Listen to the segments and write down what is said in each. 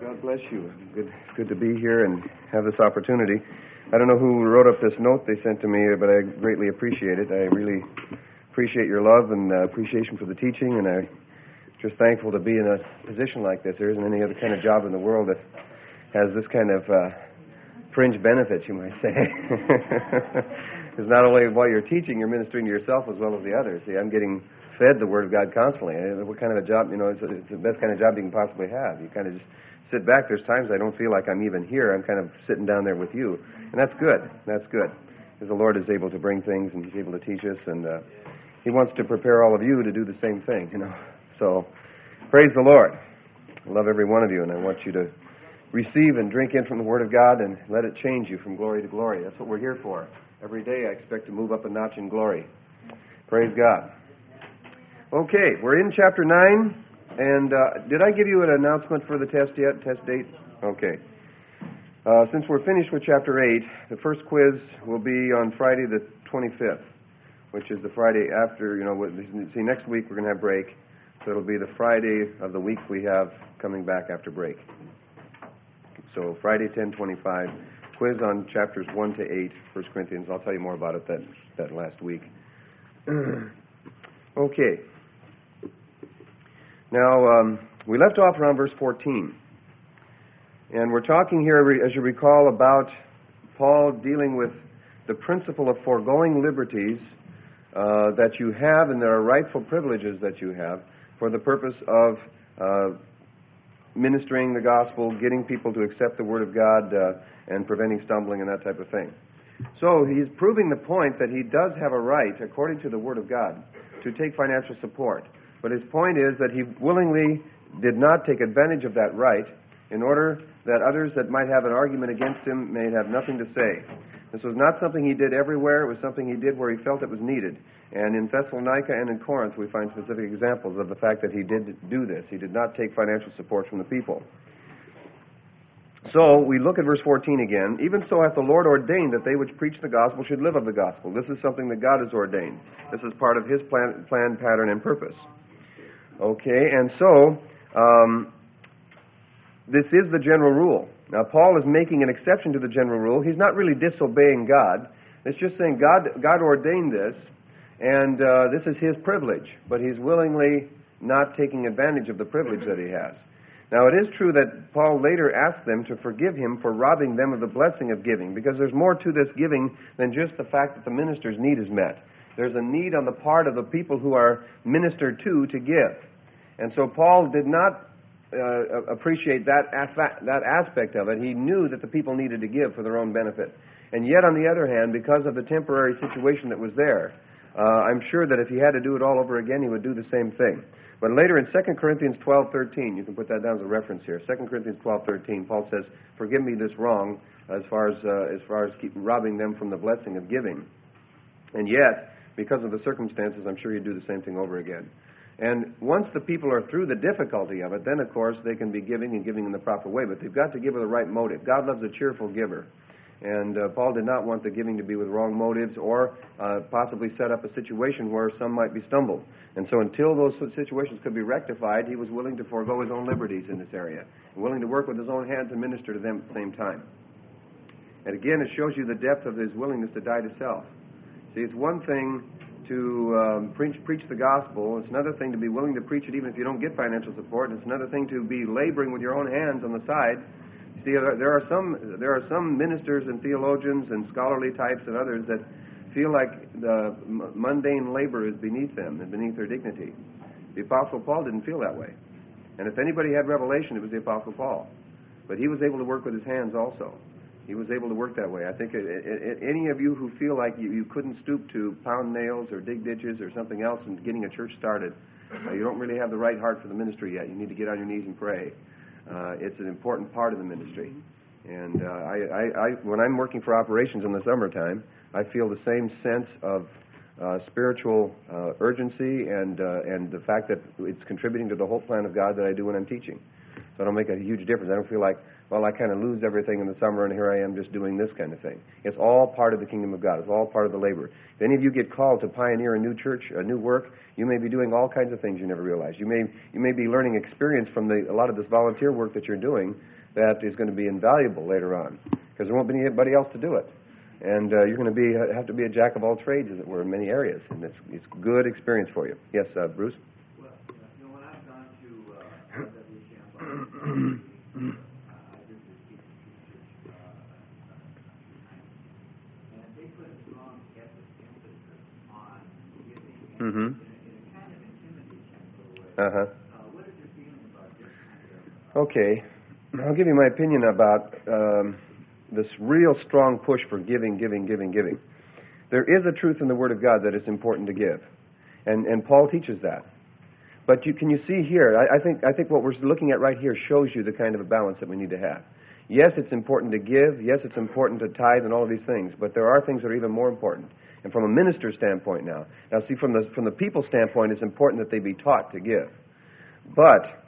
God bless you. Good to be here and have this opportunity. I don't know who wrote up this note they sent to me, but I greatly appreciate it. I really appreciate your love and appreciation for the teaching, and I'm just thankful to be in a position like this. There isn't any other kind of job in the world that has this kind of fringe benefits, you might say. Because not only while you're teaching, you're ministering to yourself as well as the others. See, I'm getting fed the Word of God constantly. What kind of a job, it's the best kind of job you can possibly have. You kind of just sit back. There's times I don't feel like I'm even here. I'm kind of sitting down there with you. And that's good. That's good. Because the Lord is able to bring things and He's able to teach us. And He wants to prepare all of you to do the same thing, So, praise the Lord. I love every one of you, and I want you to receive and drink in from the Word of God and let it change you from glory to glory. That's what we're here for. Every day I expect to move up a notch in glory. Praise God. Okay, we're in chapter 9, and did I give you an announcement for the test yet, test date? Okay. Since we're finished with chapter 8, the first quiz will be on Friday the 25th, which is the Friday after, see, next week we're going to have break, so it'll be the Friday of the week we have coming back after break. So Friday 10:25, quiz on chapters 1 to 8, 1 Corinthians. I'll tell you more about it that last week. Okay. Now, we left off around verse 14. And we're talking here, as you recall, about Paul dealing with the principle of foregoing liberties that you have, and there are rightful privileges that you have, for the purpose of ministering the gospel, getting people to accept the Word of God, and preventing stumbling and that type of thing. So he's proving the point that he does have a right, according to the Word of God, to take financial support. But his point is that he willingly did not take advantage of that right in order that others that might have an argument against him may have nothing to say. This was not something he did everywhere. It was something he did where he felt it was needed. And in Thessalonica and in Corinth, we find specific examples of the fact that he did do this. He did not take financial support from the people. So we look at verse 14 again. Even so hath the Lord ordained that they which preach the gospel should live of the gospel. This is something that God has ordained. This is part of His plan, pattern, and purpose. Okay, and so this is the general rule. Now, Paul is making an exception to the general rule. He's not really disobeying God. It's just saying God ordained this, and this is His privilege, but He's willingly not taking advantage of the privilege that He has. Now, it is true that Paul later asked them to forgive him for robbing them of the blessing of giving, because there's more to this giving than just the fact that the minister's need is met. There's a need on the part of the people who are ministered to give. And so Paul did not appreciate that aspect of it. He knew that the people needed to give for their own benefit. And yet, on the other hand, because of the temporary situation that was there, I'm sure that if he had to do it all over again, he would do the same thing. But later in 2 Corinthians 12:13, you can put that down as a reference here. 2 Corinthians 12:13, Paul says, "Forgive me this wrong as far as keep robbing them from the blessing of giving." And yet, because of the circumstances, I'm sure he'd do the same thing over again. And once the people are through the difficulty of it, then, of course, they can be giving and giving in the proper way. But they've got to give with the right motive. God loves a cheerful giver. And Paul did not want the giving to be with wrong motives or possibly set up a situation where some might be stumbled. And so until those situations could be rectified, he was willing to forego his own liberties in this area, and willing to work with his own hands and minister to them at the same time. And again, it shows you the depth of his willingness to die to self. See, it's one thing to preach the gospel. It's another thing to be willing to preach it even if you don't get financial support. And it's another thing to be laboring with your own hands on the side. See, there are some ministers and theologians and scholarly types and others that feel like the mundane labor is beneath them and beneath their dignity. The Apostle Paul didn't feel that way. And if anybody had revelation, it was the Apostle Paul. But he was able to work with his hands also. He was able to work that way. I think any of you who feel like you couldn't stoop to pound nails or dig ditches or something else in getting a church started, you don't really have the right heart for the ministry yet. You need to get on your knees and pray. It's an important part of the ministry. And when I'm working for operations in the summertime, I feel the same sense of spiritual urgency and the fact that it's contributing to the whole plan of God that I do when I'm teaching. So I don't make a huge difference. I don't feel like, well, I kind of lose everything in the summer and here I am just doing this kind of thing. It's all part of the kingdom of God. It's all part of the labor. If any of you get called to pioneer a new church, a new work, you may be doing all kinds of things you never realized. You may be learning experience from a lot of this volunteer work that you're doing that is going to be invaluable later on, because there won't be anybody else to do it. And you're going to have to be a jack of all trades, as it were, in many areas, and it's good experience for you. Yes, Bruce? Well, when I've gone to R.W. Shambach, I did this teaching and they put a strong emphasis on giving in a kind of intimidating way. What is your feeling about this kind of... Okay. I'll give you my opinion about this real strong push for giving. There is a truth in the Word of God that it's important to give, and Paul teaches that. But can you see here? I think what we're looking at right here shows you the kind of a balance that we need to have. Yes, it's important to give. Yes, it's important to tithe and all of these things. But there are things that are even more important. And from a minister's standpoint now, see, from the people's standpoint, it's important that they be taught to give. But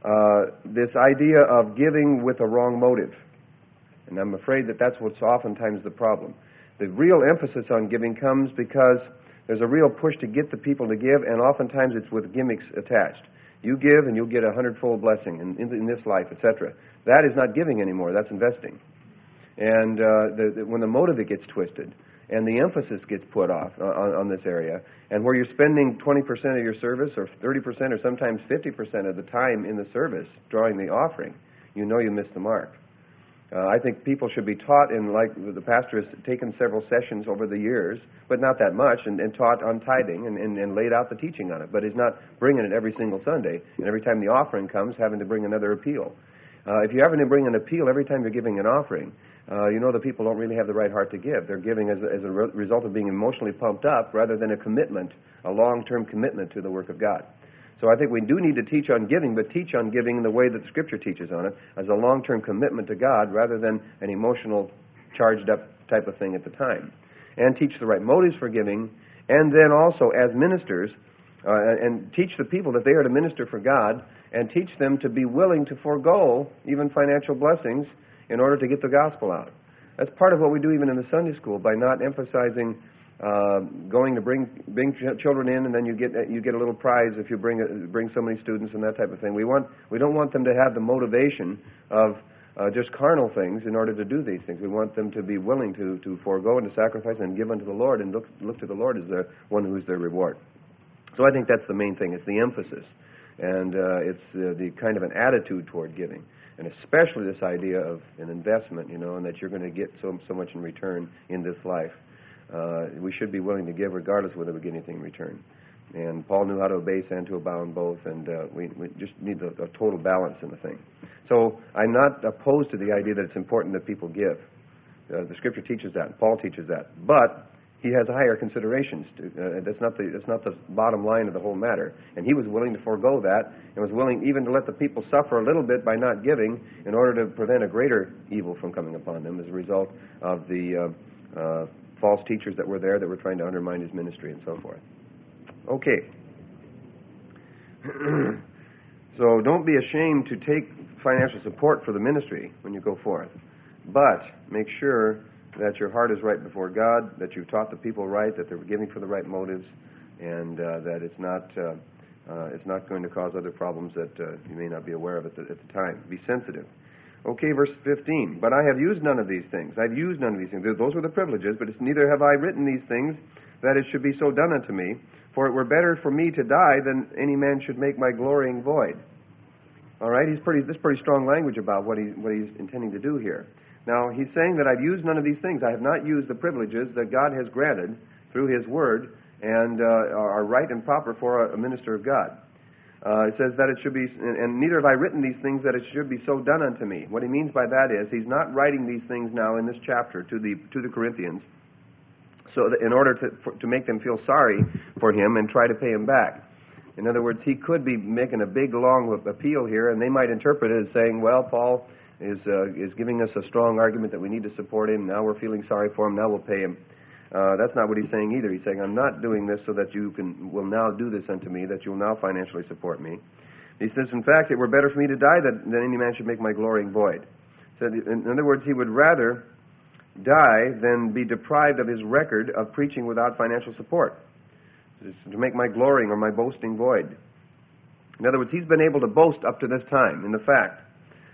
this idea of giving with a wrong motive, and I'm afraid that that's what's oftentimes the problem. The real emphasis on giving comes because there's a real push to get the people to give, and oftentimes it's with gimmicks attached. You give and you'll get a 100-fold blessing in this life, etc. That is not giving anymore. That's investing. And when the motive gets twisted and the emphasis gets put off on this area, and where you're spending 20% of your service or 30% or sometimes 50% of the time in the service drawing the offering, you know you missed the mark. I think people should be taught, and like the pastor has taken several sessions over the years, but not that much, and taught on tithing and laid out the teaching on it, but is not bringing it every single Sunday, and every time the offering comes, having to bring another appeal. If you're having to bring an appeal every time you're giving an offering, you know the people don't really have the right heart to give. They're giving as a result of being emotionally pumped up rather than a commitment, a long-term commitment to the work of God. So I think we do need to teach on giving, but teach on giving in the way that the Scripture teaches on it, as a long-term commitment to God rather than an emotional, charged-up type of thing at the time. And teach the right motives for giving, and then also as ministers, and teach the people that they are to minister for God, and teach them to be willing to forego even financial blessings in order to get the gospel out. That's part of what we do even in the Sunday school, by not emphasizing going to bring children in, and then you get a little prize if you bring so many students and that type of thing. We don't want them to have the motivation of just carnal things in order to do these things. We want them to be willing to forego and to sacrifice and give unto the Lord, and look to the Lord as the one who is their reward. So I think that's the main thing. It's the emphasis, and it's the kind of an attitude toward giving, and especially this idea of an investment, and that you're going to get so much in return in this life. We should be willing to give regardless of whether we get anything in return. And Paul knew how to abase and to abound both, and we just need a total balance in the thing. So I'm not opposed to the idea that it's important that people give. The Scripture teaches that, and Paul teaches that. But he has higher considerations. That's not the bottom line of the whole matter. And he was willing to forego that, and was willing even to let the people suffer a little bit by not giving in order to prevent a greater evil from coming upon them as a result of the false teachers that were there that were trying to undermine his ministry and so forth. Okay. So don't be ashamed to take financial support for the ministry when you go forth. But make sure that your heart is right before God, that you've taught the people right, that they're giving for the right motives, and that it's not going to cause other problems that you may not be aware of at the time. Be sensitive. Okay, verse 15. But I have used none of these things. I've used none of these things. Those were the privileges, but it's neither have I written these things that it should be so done unto me. For it were better for me to die than any man should make my glorying void. All right, this pretty strong language about what he's intending to do here. Now, he's saying that I've used none of these things. I have not used the privileges that God has granted through His Word and are right and proper for a minister of God. It says that it should be, and neither have I written these things that it should be so done unto me. What he means by that is he's not writing these things now in this chapter to the Corinthians, so that in order to make them feel sorry for him and try to pay him back. In other words, he could be making a big, long appeal here, and they might interpret it as saying, well, Paul is giving us a strong argument that we need to support him. Now we're feeling sorry for him. Now we'll pay him. That's not what he's saying either. He's saying, I'm not doing this so that you will now do this unto me, that you will now financially support me. He says, in fact, it were better for me to die than any man should make my glorying void. So in other words, he would rather die than be deprived of his record of preaching without financial support, to make my glorying or my boasting void. In other words, he's been able to boast up to this time in the fact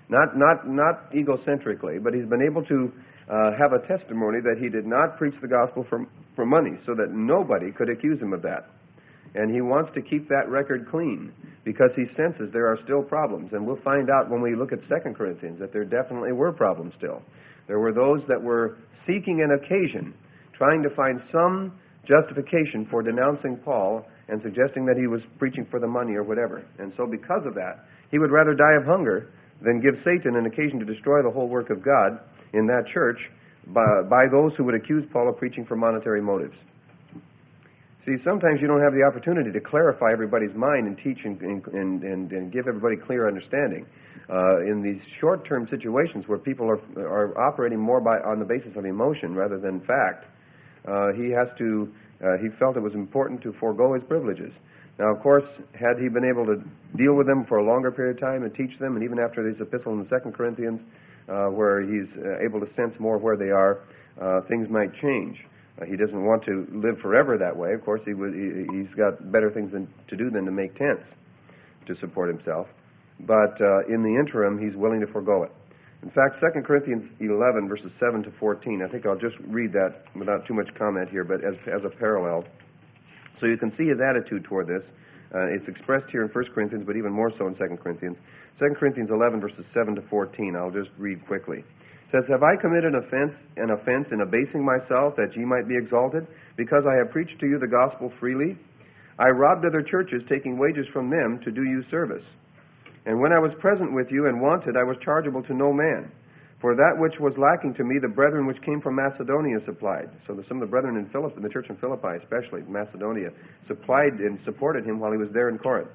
not egocentrically, but he's been able to have a testimony that he did not preach the gospel for money, so that nobody could accuse him of that. And he wants to keep that record clean because he senses there are still problems. And we'll find out when we look at 2 Corinthians that there definitely were problems still. There were those that were seeking an occasion, trying to find some justification for denouncing Paul and suggesting that he was preaching for the money or whatever. And so because of that, he would rather die of hunger than give Satan an occasion to destroy the whole work of God in that church by those who would accuse Paul of preaching for monetary motives. See, sometimes you don't have the opportunity to clarify everybody's mind and teach and give everybody clear understanding. In these short-term situations where people are operating more on the basis of emotion rather than fact, he felt it was important to forego his privileges. Now, of course, had he been able to deal with them for a longer period of time and teach them, and even after his epistle in 2 Corinthians, where he's able to sense more where they are, things might change. He doesn't want to live forever that way. Of course, he's got better things to do than to make tents to support himself. But in the interim, he's willing to forego it. In fact, 2 Corinthians 11, verses 7 to 14, I think I'll just read that without too much comment here, but as a parallel. So you can see his attitude toward this. It's expressed here in 1 Corinthians, but even more so in 2 Corinthians. 2 Corinthians 11, verses 7 to 14, I'll just read quickly. It says, "Have I committed an offense in abasing myself, that ye might be exalted, because I have preached to you the gospel freely? I robbed other churches, taking wages from them to do you service. And when I was present with you and wanted, I was chargeable to no man. For that which was lacking to me, the brethren which came from Macedonia supplied." So some of the brethren in the church in Philippi, especially Macedonia, supplied and supported him while he was there in Corinth.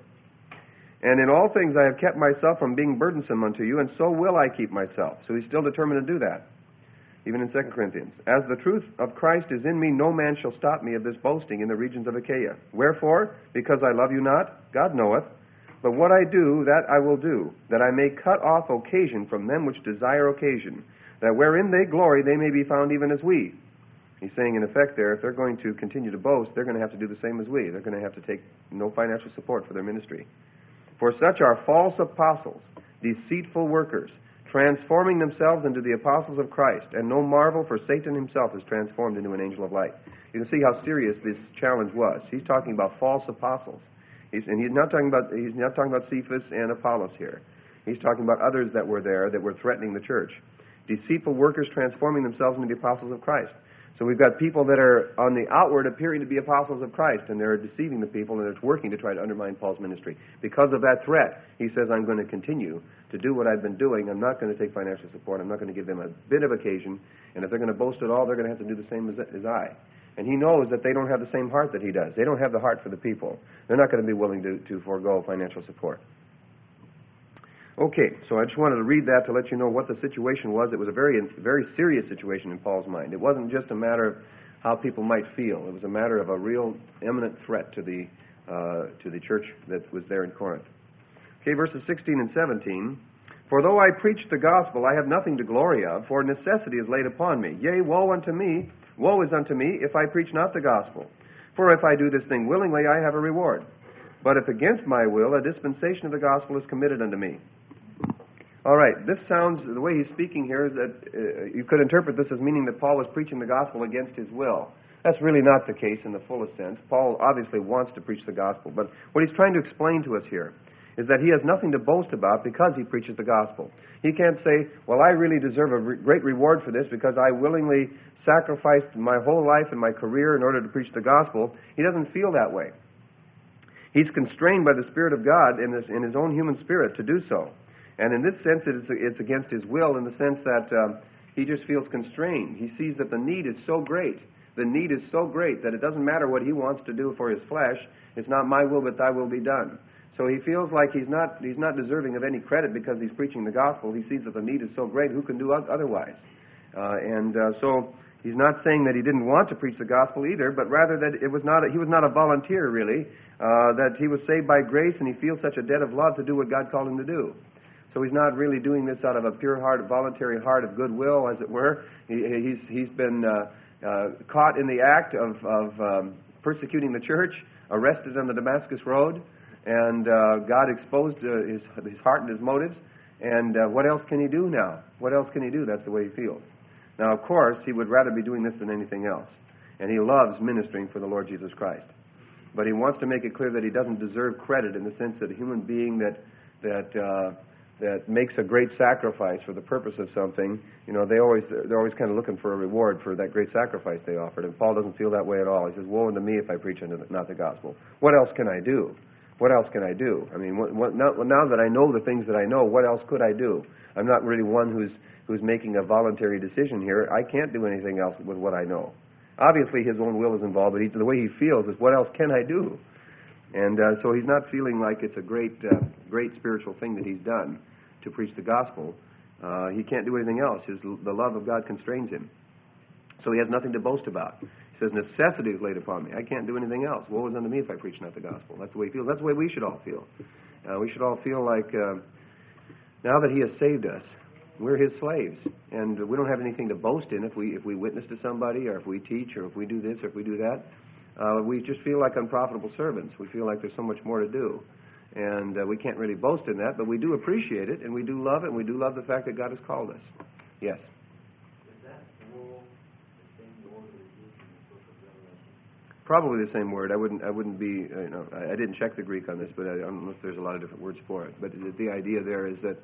"And in all things I have kept myself from being burdensome unto you, and so will I keep myself." So he's still determined to do that, even in 2 Corinthians. "As the truth of Christ is in me, no man shall stop me of this boasting in the regions of Achaia. Wherefore? Because I love you not? God knoweth. But what I do, that I will do, that I may cut off occasion from them which desire occasion, that wherein they glory they may be found even as we." He's saying, in effect there, if they're going to continue to boast, they're going to have to do the same as we. They're going to have to take no financial support for their ministry. "For such are false apostles, deceitful workers, transforming themselves into the apostles of Christ. And no marvel, for Satan himself is transformed into an angel of light." You can see how serious this challenge was. He's talking about false apostles. He's not talking about Cephas and Apollos here. He's talking about others that were there that were threatening the church. Deceitful workers transforming themselves into the apostles of Christ. So we've got people that are on the outward appearing to be apostles of Christ, and they're deceiving the people, and they're working to try to undermine Paul's ministry. Because of that threat, he says, "I'm going to continue to do what I've been doing. I'm not going to take financial support. I'm not going to give them a bit of occasion. And if they're going to boast at all, they're going to have to do the same as I." And he knows that they don't have the same heart that he does. They don't have the heart for the people. They're not going to be willing to forego financial support. Okay, so I just wanted to read that to let you know what the situation was. It was a very, very serious situation in Paul's mind. It wasn't just a matter of how people might feel. It was a matter of a real imminent threat to the church that was there in Corinth. Okay, verses 16 and 17. "For though I preach the gospel, I have nothing to glory of, for necessity is laid upon me. Yea, woe is unto me, if I preach not the gospel. For if I do this thing willingly, I have a reward. But if against my will, a dispensation of the gospel is committed unto me." All right, this sounds, the way he's speaking here is that you could interpret this as meaning that Paul was preaching the gospel against his will. That's really not the case in the fullest sense. Paul obviously wants to preach the gospel, but what he's trying to explain to us here is that he has nothing to boast about because he preaches the gospel. He can't say, "Well, I really deserve a great reward for this because I willingly sacrificed my whole life and my career in order to preach the gospel." He doesn't feel that way. He's constrained by the Spirit of God in his own human spirit to do so. And in this sense, it's against his will in the sense that he just feels constrained. He sees that the need is so great. The need is so great that it doesn't matter what he wants to do for his flesh. It's not my will, but thy will be done. So he feels like he's not deserving of any credit because he's preaching the gospel. He sees that the need is so great, who can do otherwise? So he's not saying that he didn't want to preach the gospel either, but rather that he was not a volunteer, really, that he was saved by grace and he feels such a debt of love to do what God called him to do. So he's not really doing this out of a pure heart, voluntary heart of goodwill, as it were. He's been caught in the act of persecuting the church, arrested on the Damascus Road, and God exposed his heart and his motives, And what else can he do now? What else can he do? That's the way he feels. Now, of course, he would rather be doing this than anything else. And he loves ministering for the Lord Jesus Christ. But he wants to make it clear that he doesn't deserve credit in the sense that a human being that makes a great sacrifice for the purpose of something, they're always kind of looking for a reward for that great sacrifice they offered. And Paul doesn't feel that way at all. He says, "Woe unto me if I preach not the gospel. What else can I do? What else can I do? I mean, now that I know the things that I know, what else could I do? I'm not really one who's making a voluntary decision here. I can't do anything else with what I know." Obviously, his own will is involved, but the way he feels is, what else can I do? And so he's not feeling like it's a great spiritual thing that he's done to preach the gospel. He can't do anything else. The love of God constrains him. So he has nothing to boast about. He says, "Necessity is laid upon me. I can't do anything else. Woe is unto me if I preach not the gospel." That's the way he feels. That's the way we should all feel. We should all feel like now that he has saved us, we're his slaves, and we don't have anything to boast in if we witness to somebody, or if we teach, or if we do this, or if we do that. We just feel like unprofitable servants. We feel like there's so much more to do. And we can't really boast in that, but we do appreciate it, and we do love it, and we do love the fact that God has called us. Yes? Is that rule the same word as used in the book of Revelation? Probably the same word. I wouldn't be, I didn't check the Greek on this, but I don't know if there's a lot of different words for it. But the idea there is that,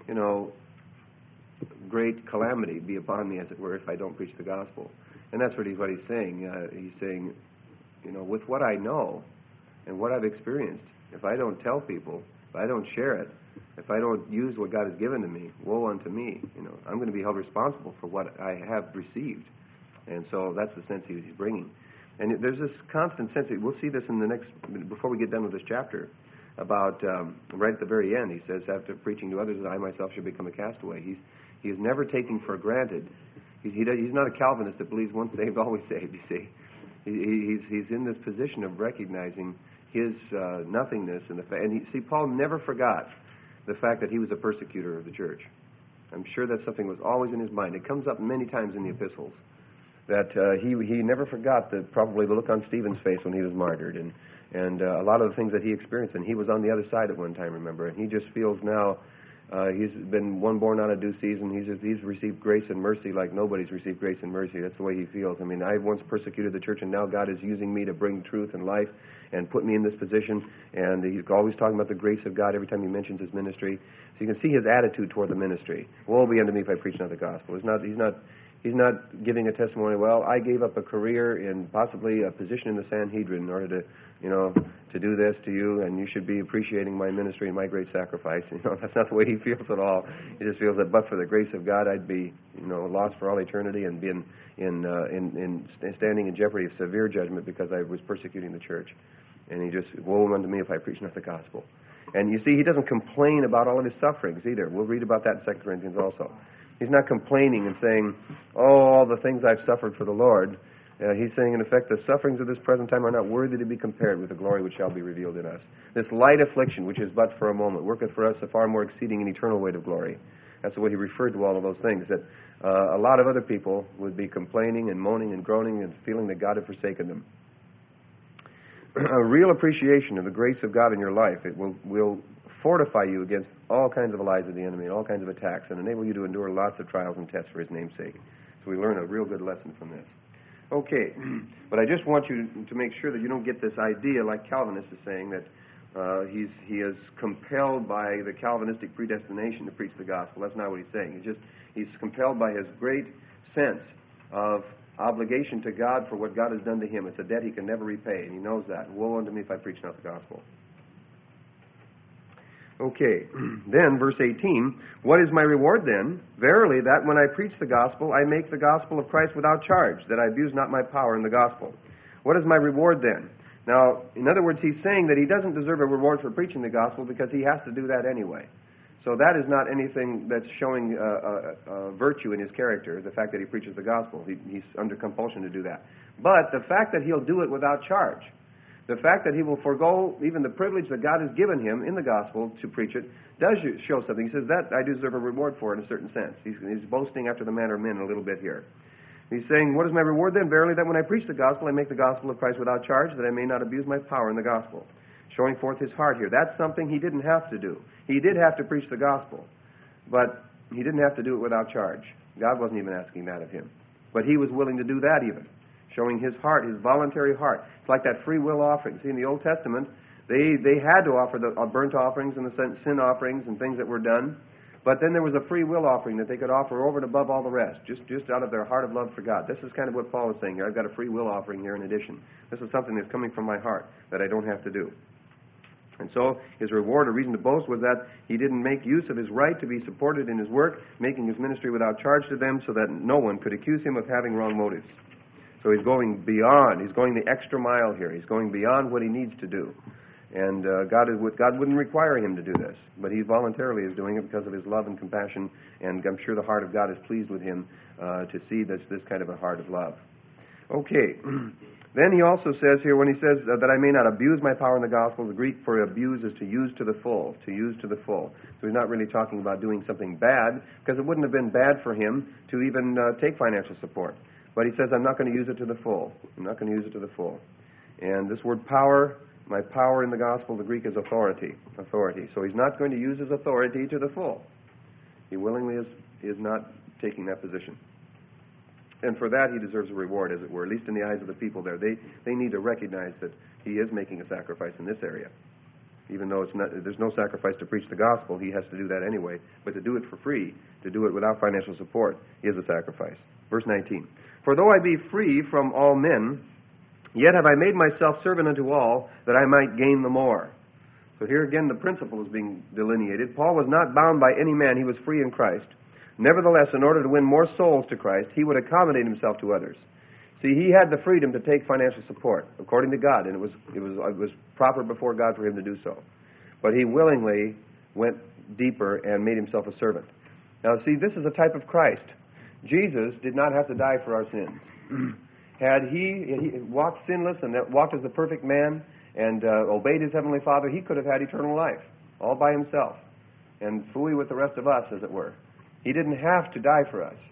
great calamity be upon me, as it were, if I don't preach the gospel. And that's really what he's saying. He's saying, with what I know and what I've experienced, if I don't tell people, if I don't share it, if I don't use what God has given to me, woe unto me. I'm going to be held responsible for what I have received. And so that's the sense he's bringing. And there's this constant sense, we'll see this in the next, before we get done with this chapter, about right at the very end, he says, after preaching to others that I myself should become a castaway. He is never taking for granted. He's not a Calvinist that believes once saved, always saved, you see. He's in this position of recognizing his nothingness and Paul never forgot the fact that he was a persecutor of the church. I'm sure that something was always in his mind. It comes up many times in the epistles that he never forgot probably the look on Stephen's face when he was martyred and a lot of the things that he experienced. And he was on the other side at one time, remember, and he just feels now he's been one born on a due season. He's received grace and mercy like nobody's received grace and mercy. That's the way he feels. I mean, I once persecuted the church, and now God is using me to bring truth and life and put me in this position. And he's always talking about the grace of God every time he mentions his ministry. So you can see his attitude toward the ministry. Woe be unto me if I preach not the gospel. He's not giving a testimony, well, I gave up a career in possibly a position in the Sanhedrin in order to do this to you, and you should be appreciating my ministry and my great sacrifice. That's not the way he feels at all. He just feels that but for the grace of God, I'd be, lost for all eternity and be in standing in jeopardy of severe judgment because I was persecuting the church. And he just, woe unto me if I preach not the gospel. And you see, he doesn't complain about all of his sufferings either. We'll read about that in 2 Corinthians also. He's not complaining and saying, all the things I've suffered for the Lord. He's saying, in effect, the sufferings of this present time are not worthy to be compared with the glory which shall be revealed in us. This light affliction, which is but for a moment, worketh for us a far more exceeding and eternal weight of glory. That's the way he referred to all of those things, that a lot of other people would be complaining and moaning and groaning and feeling that God had forsaken them. A real appreciation of the grace of God in your life, it will fortify you against all kinds of lies of the enemy and all kinds of attacks and enable you to endure lots of trials and tests for his name's sake. So we learn a real good lesson from this. Okay, but I just want you to make sure that you don't get this idea like Calvinist is saying that he is compelled by the Calvinistic predestination to preach the gospel. That's not what he's saying. He's compelled by his great sense of obligation to God for what God has done to him. It's a debt he can never repay, and he knows that. Woe unto me if I preach not the gospel. Okay, then verse 18, what is my reward then? Verily, that when I preach the gospel, I make the gospel of Christ without charge, that I abuse not my power in the gospel. What is my reward then? Now, in other words, he's saying that he doesn't deserve a reward for preaching the gospel because he has to do that anyway. So that is not anything that's showing virtue in his character, the fact that he preaches the gospel. He's under compulsion to do that. But the fact that he'll do it without charge, the fact that he will forego even the privilege that God has given him in the gospel to preach it, does show something. He says, that I deserve a reward for in a certain sense. He's boasting after the manner of men a little bit here. He's saying, what is my reward then? Verily, that when I preach the gospel, I make the gospel of Christ without charge, that I may not abuse my power in the gospel. Showing forth his heart here. That's something he didn't have to do. He did have to preach the gospel. but he didn't have to do it without charge. God wasn't even asking that of him. But he was willing to do that even, showing his heart, his voluntary heart. It's like that free will offering. See, in the Old Testament, they had to offer the burnt offerings and the sin offerings and things that were done. But then there was a free will offering that they could offer over and above all the rest, just out of their heart of love for God. This is kind of what Paul is saying here. I've got a free will offering here in addition. This is something that's coming from my heart that I don't have to do. And so his reward or reason to boast was that he didn't make use of his right to be supported in his work, making his ministry without charge to them so that no one could accuse him of having wrong motives. So he's going beyond. He's going the extra mile here. He's going beyond what he needs to do. And God wouldn't require him to do this, but he voluntarily is doing it because of his love and compassion, and I'm sure the heart of God is pleased with him to see this kind of a heart of love. Okay. Then he also says here, when he says that I may not abuse my power in the gospel, the Greek for abuse is to use to the full, to use to the full. So he's not really talking about doing something bad, because it wouldn't have been bad for him to even take financial support. But he says, I'm not going to use it to the full. I'm not going to use it to the full. And this word power, my power in the gospel, the Greek is authority. Authority. So he's not going to use his authority to the full. He willingly is not taking that position. And for that, he deserves a reward, as it were, at least in the eyes of the people there. They need to recognize that he is making a sacrifice in this area. Even though there's no sacrifice to preach the gospel, he has to do that anyway. But to do it for free, to do it without financial support, is a sacrifice. Verse 19. For though I be free from all men, yet have I made myself servant unto all, that I might gain the more. So here again the principle is being delineated. Paul was not bound by any man. He was free in Christ. Nevertheless, in order to win more souls to Christ, he would accommodate himself to others. See, he had the freedom to take financial support, according to God, and it was proper before God for him to do so. But he willingly went deeper and made himself a servant. Now, see, this is a type of Christ. Jesus did not have to die for our sins. Had he walked sinless and walked as the perfect man and obeyed his heavenly Father, he could have had eternal life, all by himself, and fully with the rest of us, as it were. He didn't have to die for us,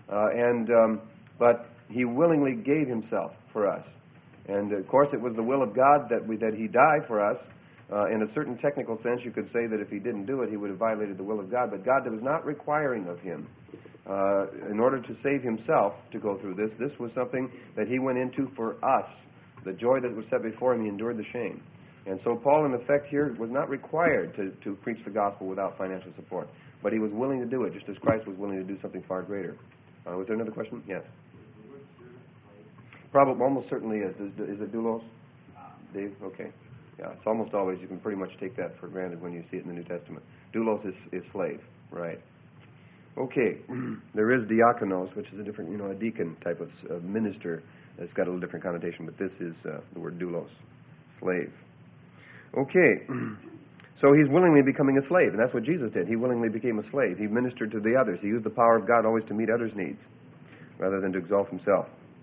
but he willingly gave himself for us. And, of course, it was the will of God that he die for us. In a certain technical sense, you could say that if he didn't do it, he would have violated the will of God. But God was not requiring of him, in order to save himself, to go through this. This was something that he went into for us. The joy that was set before him, he endured the shame. And so Paul, in effect, here was not required to preach the gospel without financial support. But he was willing to do it, just as Christ was willing to do something far greater. Was there another question? Yes. Probably, almost certainly is. Is it doulos? Dave? Okay. Yeah, it's almost always, you can pretty much take that for granted when you see it in the New Testament. Doulos is slave, right. Okay. There is diakonos, which is a different, a deacon type of minister. It's got a little different connotation, but this is the word doulos, slave. Okay. So he's willingly becoming a slave, and that's what Jesus did. He willingly became a slave. He ministered to the others. He used the power of God always to meet others' needs, rather than to exalt himself.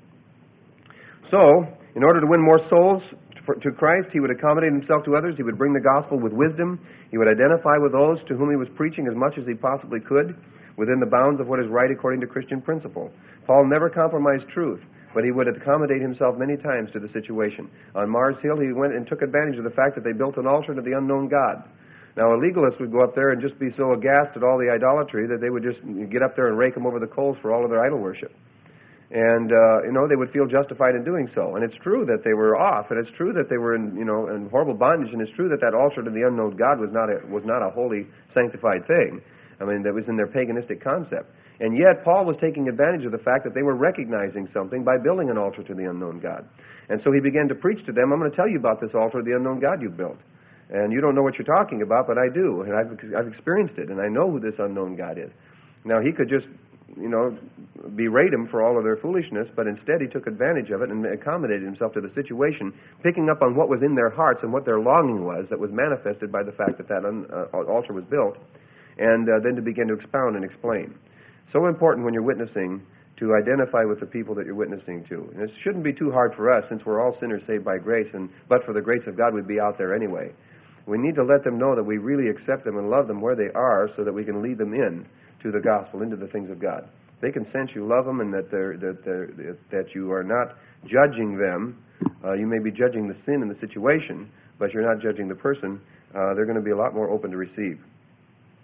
So, in order to win more souls to Christ, he would accommodate himself to others. He would bring the gospel with wisdom. He would identify with those to whom he was preaching as much as he possibly could, within the bounds of what is right according to Christian principle. Paul never compromised truth, but he would accommodate himself many times to the situation. On Mars Hill, he went and took advantage of the fact that they built an altar to the unknown God. Now, a legalist would go up there and just be so aghast at all the idolatry that they would just get up there and rake them over the coals for all of their idol worship. And, they would feel justified in doing so. And it's true that they were off, and it's true that they were in horrible bondage, and it's true that altar to the unknown God was not a holy, sanctified thing. I mean, that was in their paganistic concept. And yet, Paul was taking advantage of the fact that they were recognizing something by building an altar to the unknown God. And so he began to preach to them, I'm going to tell you about this altar to the unknown God you've built. And you don't know what you're talking about, but I do. And I've experienced it, and I know who this unknown God is. Now, he could just, berate them for all of their foolishness, but instead he took advantage of it and accommodated himself to the situation, picking up on what was in their hearts and what their longing was that was manifested by the fact that altar was built, and then to begin to expound and explain. So important when you're witnessing to identify with the people that you're witnessing to. And it shouldn't be too hard for us, since we're all sinners saved by grace, but for the grace of God we'd be out there anyway. We need to let them know that we really accept them and love them where they are, so that we can lead them in to the gospel, into the things of God. They can sense you love them and that you are not judging them. You may be judging the sin in the situation, but you're not judging the person. They're going to be a lot more open to receive.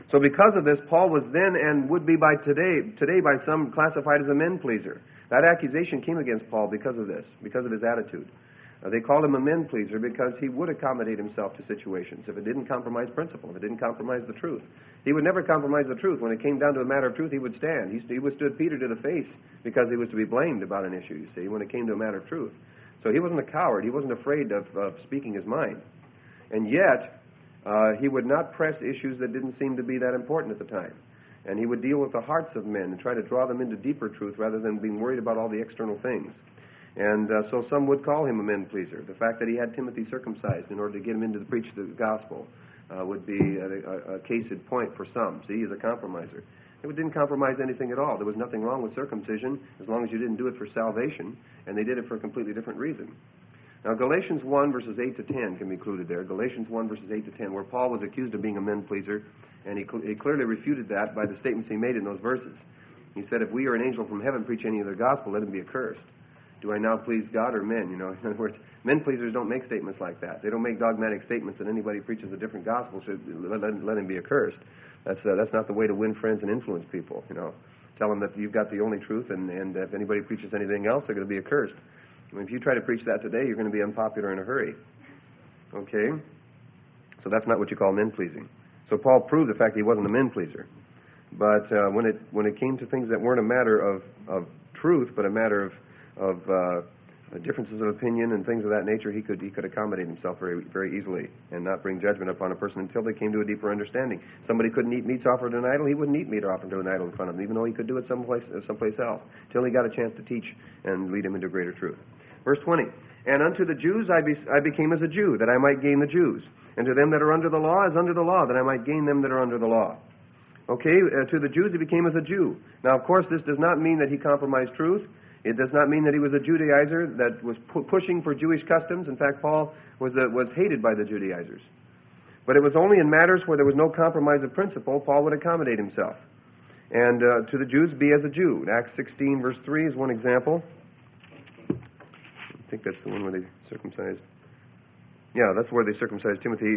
So because of this, Paul was then and would be by today by some classified as a men-pleaser. That accusation came against Paul because of this, because of his attitude. They called him a men-pleaser because he would accommodate himself to situations if it didn't compromise principle, if it didn't compromise the truth. He would never compromise the truth. When it came down to a matter of truth, he would stand. He withstood Peter to the face because he was to be blamed about an issue, you see, when it came to a matter of truth. So he wasn't a coward. He wasn't afraid of speaking his mind. And yet, he would not press issues that didn't seem to be that important at the time. And he would deal with the hearts of men and try to draw them into deeper truth rather than being worried about all the external things. And so some would call him a men-pleaser. The fact that he had Timothy circumcised in order to get him into the preach the gospel would be a case in point for some. See, he's a compromiser. It didn't compromise anything at all. There was nothing wrong with circumcision as long as you didn't do it for salvation, and they did it for a completely different reason. Now, Galatians 1, verses 8 to 10 can be included there. Galatians 1, verses 8 to 10, where Paul was accused of being a men-pleaser, and he clearly refuted that by the statements he made in those verses. He said, if we or an angel from heaven preach any other gospel, let him be accursed. Do I now please God or men? You know, in other words, men-pleasers don't make statements like that. They don't make dogmatic statements that anybody preaches a different gospel, so let him be accursed. That's not the way to win friends and influence people, you know. Tell them that you've got the only truth, and if anybody preaches anything else, they're going to be accursed. I mean, if you try to preach that today, you're going to be unpopular in a hurry. Okay? So that's not what you call men-pleasing. So Paul proved the fact that he wasn't a men-pleaser. But when it came to things that weren't a matter of truth, but a matter of differences of opinion and things of that nature, he could accommodate himself very, very easily and not bring judgment upon a person until they came to a deeper understanding. Somebody couldn't eat meats offered to an idol, he wouldn't eat meat offered to an idol in front of him, even though he could do it someplace else, till he got a chance to teach and lead him into greater truth. Verse 20, and unto the Jews I became as a Jew, that I might gain the Jews. And to them that are under the law, as under the law, that I might gain them that are under the law. Okay, to the Jews he became as a Jew. Now, of course, this does not mean that he compromised truth. It does not mean that he was a Judaizer that was pushing for Jewish customs. In fact, Paul was hated by the Judaizers. But it was only in matters where there was no compromise of principle, Paul would accommodate himself. And to the Jews, be as a Jew. Acts 16, verse 3 is one example. I think that's the one where they circumcised. Yeah, that's where they circumcised Timothy.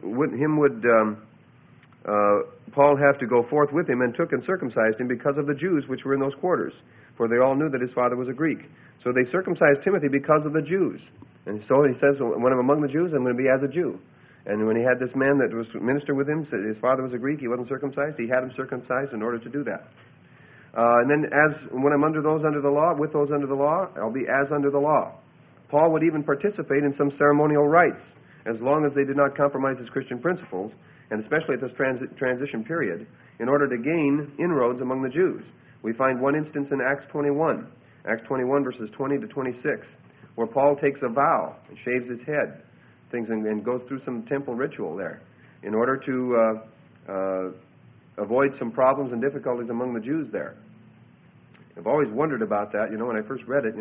Paul have to go forth with him and took and circumcised him because of the Jews which were in those quarters, for they all knew that his father was a Greek. So they circumcised Timothy because of the Jews. And so he says, when I'm among the Jews, I'm going to be as a Jew. And when he had this man that was minister with him, said his father was a Greek, he wasn't circumcised, he had him circumcised in order to do that. And then when I'm under those under the law, with those under the law, I'll be as under the law. Paul would even participate in some ceremonial rites, as long as they did not compromise his Christian principles, and especially at this transition period, in order to gain inroads among the Jews. We find one instance in Acts 21, verses 20 to 26, where Paul takes a vow and shaves his head, and goes through some temple ritual there, in order to avoid some problems and difficulties among the Jews there. I've always wondered about that. You know, when I first read it,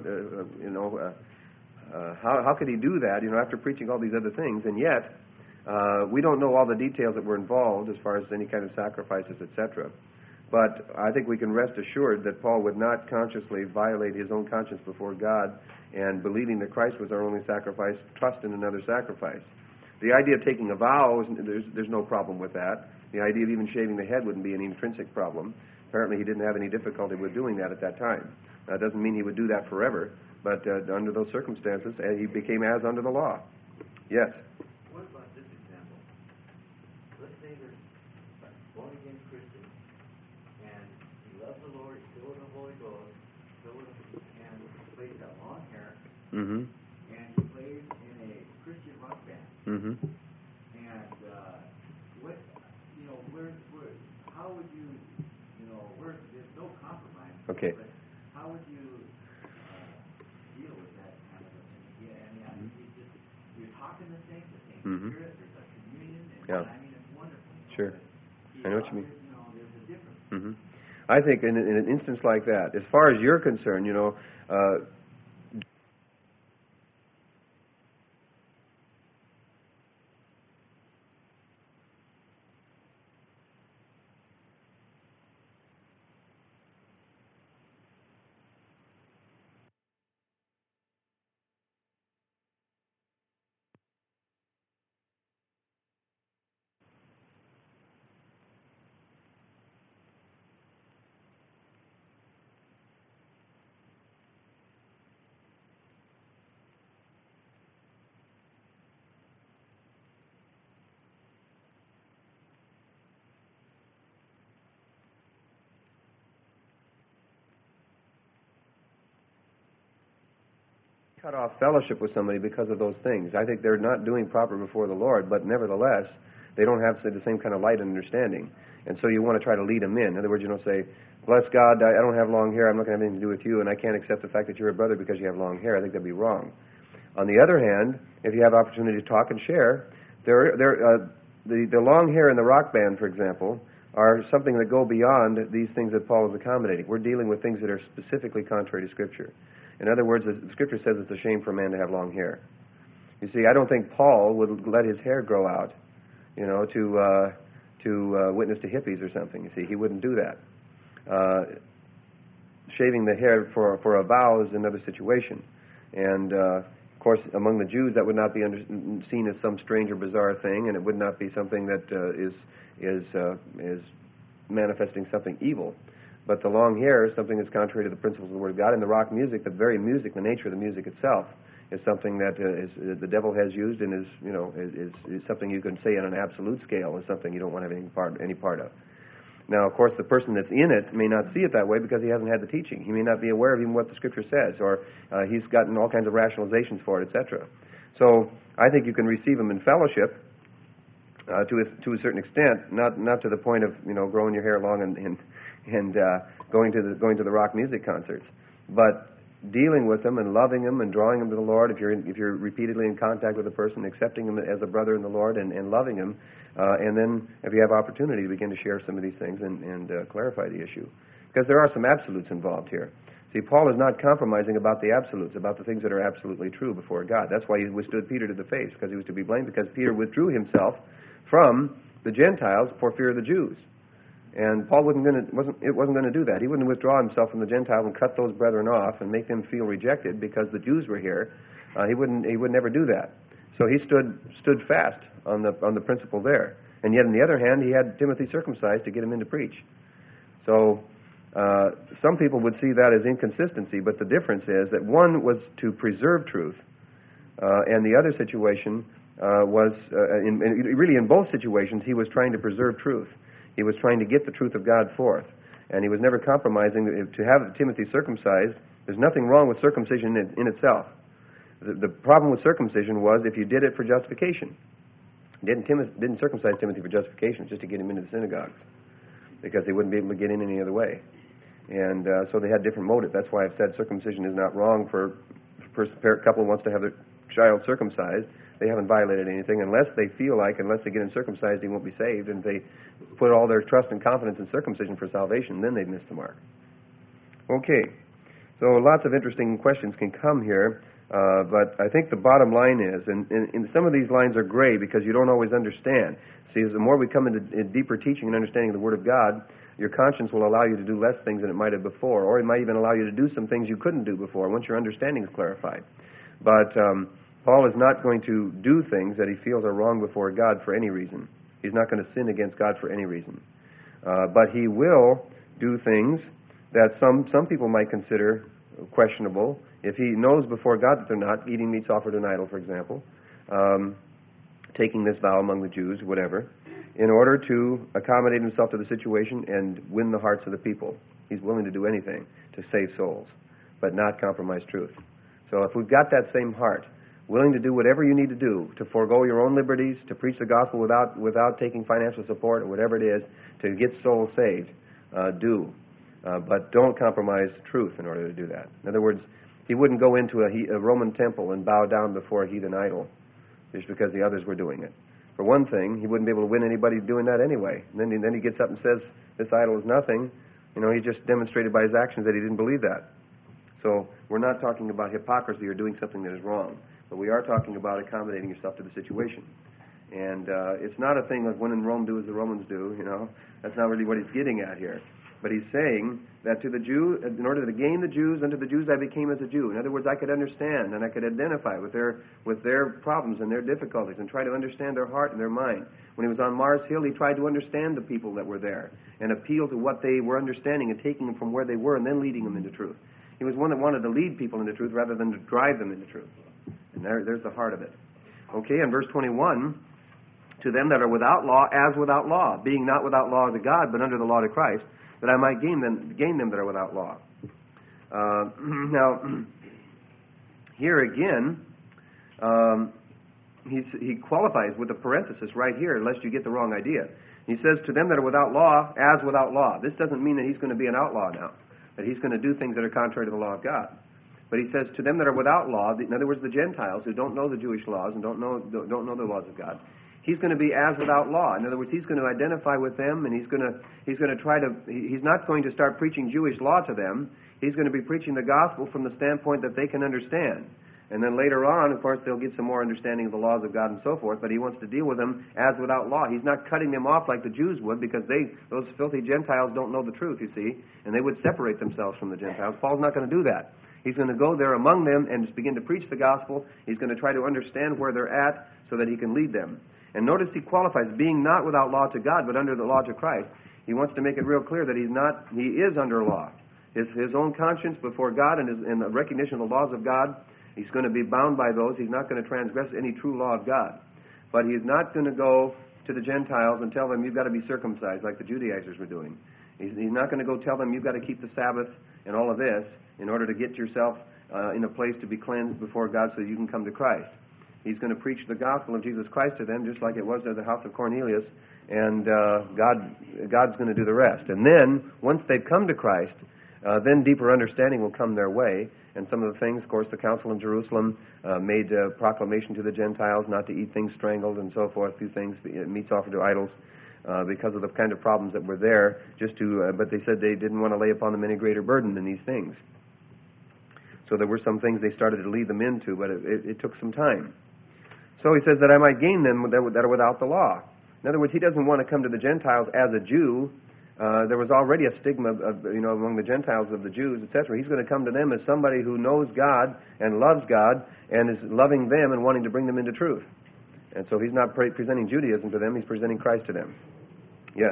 how could he do that? You know, after preaching all these other things, and yet we don't know all the details that were involved as far as any kind of sacrifices, etc. But I think we can rest assured that Paul would not consciously violate his own conscience before God, and believing that Christ was our only sacrifice, trust in another sacrifice. The idea of taking a vow, there's no problem with that. The idea of even shaving the head wouldn't be an intrinsic problem. Apparently he didn't have any difficulty with doing that at that time. That doesn't mean he would do that forever, but under those circumstances, he became as under the law. Yes? What about this example? Let's say there's a born-again Christian, and he loves the Lord, he's filled with the Holy Ghost, and plays got long hair, and he plays in a Christian rock band. And how would you, there's no compromise. Okay. But how would you deal with that kind of a thing? Yeah, I mean, you're talking the same spirit, there's a communion, and I mean, it's wonderful. Sure. I know what you mean. There's a difference. I think in an instance like that, as far as you're concerned, cut off fellowship with somebody because of those things. I think they're not doing proper before the Lord, but nevertheless, they don't have the same kind of light and understanding. And so you want to try to lead them in. In other words, you don't say, bless God, I don't have long hair, I'm not going to have anything to do with you, and I can't accept the fact that you're a brother because you have long hair. I think that'd be wrong. On the other hand, if you have opportunity to talk and share, the long hair in the rock band, for example, are something that go beyond these things that Paul is accommodating. We're dealing with things that are specifically contrary to Scripture. In other words, the Scripture says it's a shame for a man to have long hair. You see, I don't think Paul would let his hair grow out, to witness to hippies or something. You see, he wouldn't do that. Shaving the hair for a vow is another situation. And, of course, among the Jews, that would not be seen as some strange or bizarre thing, and it would not be something that is manifesting something evil. But the long hair is something that's contrary to the principles of the Word of God, and the rock music, the very music, the nature of the music itself, is something that the devil has used and is something you can say on an absolute scale is something you don't want to have any part of. Now, of course, the person that's in it may not see it that way because he hasn't had the teaching. He may not be aware of even what the Scripture says, or he's gotten all kinds of rationalizations for it, etc. So I think you can receive them in fellowship to a certain extent, not to the point of growing your hair long and going to the rock music concerts, but dealing with them and loving them and drawing them to the Lord. If you're repeatedly in contact with a person, accepting them as a brother in the Lord and loving him, and then if you have opportunity to begin to share some of these things and clarify the issue, because there are some absolutes involved here. See, Paul is not compromising about the absolutes, about the things that are absolutely true before God. That's why he withstood Peter to the face, because he was to be blamed, because Peter withdrew himself from the Gentiles for fear of the Jews. And Paul wasn't going to do that. He wouldn't withdraw himself from the Gentiles and cut those brethren off and make them feel rejected because the Jews were here. He would never do that. So he stood fast on the principle there. And yet, on the other hand, he had Timothy circumcised to get him in to preach. So some people would see that as inconsistency, but the difference is that one was to preserve truth, and the other situation was, really in both situations, he was trying to preserve truth. He was trying to get the truth of God forth, and he was never compromising. To have Timothy circumcised, there's nothing wrong with circumcision in itself. The problem with circumcision was if you did it for justification. Didn't circumcise Timothy for justification, just to get him into the synagogues, because they wouldn't be able to get in any other way. And so they had different motives. That's why I've said circumcision is not wrong for a couple who wants to have their child circumcised. They haven't violated anything unless they feel like, unless they get him circumcised, he won't be saved. And if they put all their trust and confidence in circumcision for salvation, then they've missed the mark. Okay, so lots of interesting questions can come here, but I think the bottom line is, and some of these lines are gray because you don't always understand. See, as the more we come into deeper teaching and understanding of the Word of God, your conscience will allow you to do less things than it might have before, or it might even allow you to do some things you couldn't do before once your understanding is clarified. But Paul is not going to do things that he feels are wrong before God for any reason. He's not going to sin against God for any reason. But he will do things that some people might consider questionable. If he knows before God that they're not, eating meats offered to an idol, for example, taking this vow among the Jews, whatever, in order to accommodate himself to the situation and win the hearts of the people. He's willing to do anything to save souls, but not compromise truth. So if we've got that same heart, willing to do whatever you need to do to forego your own liberties, to preach the gospel without taking financial support or whatever it is, to get souls saved, do. But don't compromise truth in order to do that. In other words, he wouldn't go into a Roman temple and bow down before a heathen idol just because the others were doing it. For one thing, he wouldn't be able to win anybody doing that anyway. And then he gets up and says, this idol is nothing. He just demonstrated by his actions that he didn't believe that. So we're not talking about hypocrisy or doing something that is wrong. But we are talking about accommodating yourself to the situation. And it's not a thing like when in Rome do as the Romans do, That's not really what he's getting at here. But he's saying that to the Jew, in order to gain the Jews, unto the Jews I became as a Jew. In other words, I could understand and I could identify with their problems and their difficulties and try to understand their heart and their mind. When he was on Mars Hill, he tried to understand the people that were there and appeal to what they were understanding and taking them from where they were and then leading them into truth. He was one that wanted to lead people into truth rather than to drive them into truth. And there's the heart of it. Okay, in verse 21, to them that are without law, as without law, being not without law to God, but under the law to Christ, that I might gain them that are without law. Now, here again, he qualifies with a parenthesis right here, lest you get the wrong idea. He says, to them that are without law, as without law. This doesn't mean that he's going to be an outlaw now, that he's going to do things that are contrary to the law of God. But he says, to them that are without law, in other words, the Gentiles who don't know the Jewish laws and don't know the laws of God, he's going to be as without law. In other words, he's going to identify with them, and he's not going to start preaching Jewish law to them. He's going to be preaching the gospel from the standpoint that they can understand. And then later on, of course, they'll get some more understanding of the laws of God and so forth, but he wants to deal with them as without law. He's not cutting them off like the Jews would, because those filthy Gentiles don't know the truth, you see, and they would separate themselves from the Gentiles. Paul's not going to do that. He's going to go there among them and just begin to preach the gospel. He's going to try to understand where they're at so that he can lead them. And notice he qualifies, being not without law to God, but under the law to Christ. He wants to make it real clear that he is under law. His own conscience before God and the recognition of the laws of God, he's going to be bound by those. He's not going to transgress any true law of God. But he's not going to go to the Gentiles and tell them, you've got to be circumcised like the Judaizers were doing. He's not going to go tell them, you've got to keep the Sabbath and all of this in order to get yourself in a place to be cleansed before God so you can come to Christ. He's going to preach the gospel of Jesus Christ to them, just like it was to the house of Cornelius, and God's going to do the rest. And then, once they've come to Christ, then deeper understanding will come their way. And some of the things, of course, the council in Jerusalem made a proclamation to the Gentiles not to eat things strangled and so forth, do things, meats offered to idols, because of the kind of problems that were there. But they said they didn't want to lay upon them any greater burden than these things. So there were some things they started to lead them into, but it took some time. So he says that I might gain them that are without the law. In other words, he doesn't want to come to the Gentiles as a Jew. There was already a stigma among the Gentiles of the Jews, etc. He's going to come to them as somebody who knows God and loves God and is loving them and wanting to bring them into truth. And so he's not presenting Judaism to them, he's presenting Christ to them. Yes.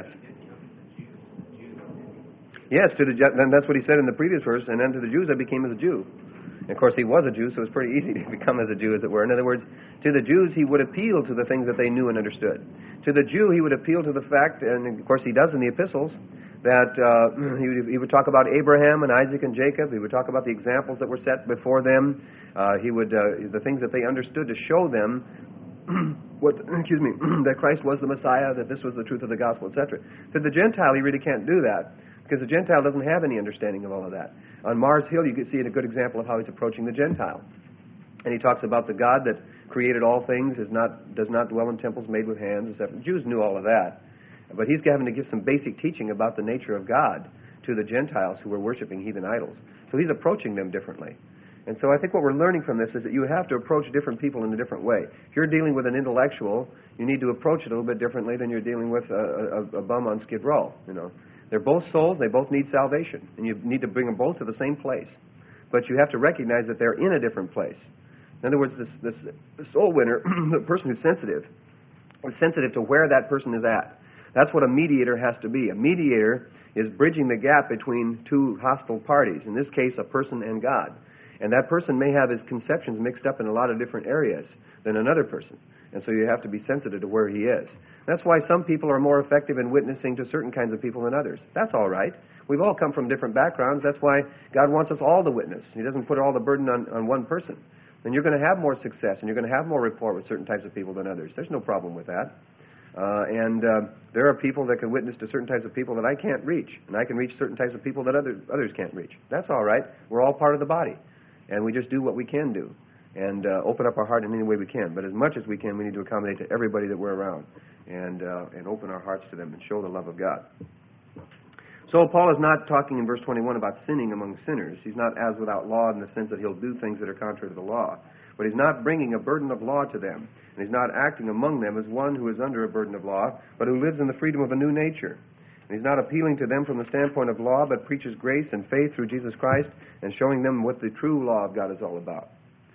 Yes, and that's what he said in the previous verse, and then to the Jews I became as a Jew. And of course, he was a Jew, so it was pretty easy to become as a Jew, as it were. In other words, to the Jews, he would appeal to the things that they knew and understood. To the Jew, he would appeal to the fact, and of course he does in the epistles, that he would talk about Abraham and Isaac and Jacob. He would talk about the examples that were set before them. The things that they understood to show them that Christ was the Messiah, that this was the truth of the gospel, etc. To the Gentile, he really can't do that, because the Gentile doesn't have any understanding of all of that. On Mars Hill, you can see a good example of how he's approaching the Gentile. And he talks about the God that created all things, does not dwell in temples made with hands, etc. The Jews knew all of that. But he's having to give some basic teaching about the nature of God to the Gentiles who were worshiping heathen idols. So he's approaching them differently. And so I think what we're learning from this is that you have to approach different people in a different way. If you're dealing with an intellectual, you need to approach it a little bit differently than you're dealing with a bum on Skid Row, They're both souls, they both need salvation, and you need to bring them both to the same place. But you have to recognize that they're in a different place. In other words, the soul winner, the person who's sensitive, is sensitive to where that person is at. That's what a mediator has to be. A mediator is bridging the gap between two hostile parties, in this case, a person and God. And that person may have his conceptions mixed up in a lot of different areas than another person. And so you have to be sensitive to where he is. That's why some people are more effective in witnessing to certain kinds of people than others. That's all right. We've all come from different backgrounds. That's why God wants us all to witness. He doesn't put all the burden on one person. Then you're going to have more success, and you're going to have more rapport with certain types of people than others. There's no problem with that. There are people that can witness to certain types of people that I can't reach, and I can reach certain types of people that others can't reach. That's all right. We're all part of the body, and we just do what we can do and open up our heart in any way we can. But as much as we can, we need to accommodate to everybody that we're around and open our hearts to them and show the love of God. So Paul is not talking in verse 21 about sinning among sinners. He's not as without law in the sense that he'll do things that are contrary to the law. But he's not bringing a burden of law to them. And he's not acting among them as one who is under a burden of law, but who lives in the freedom of a new nature. And he's not appealing to them from the standpoint of law, but preaches grace and faith through Jesus Christ and showing them what the true law of God is all about.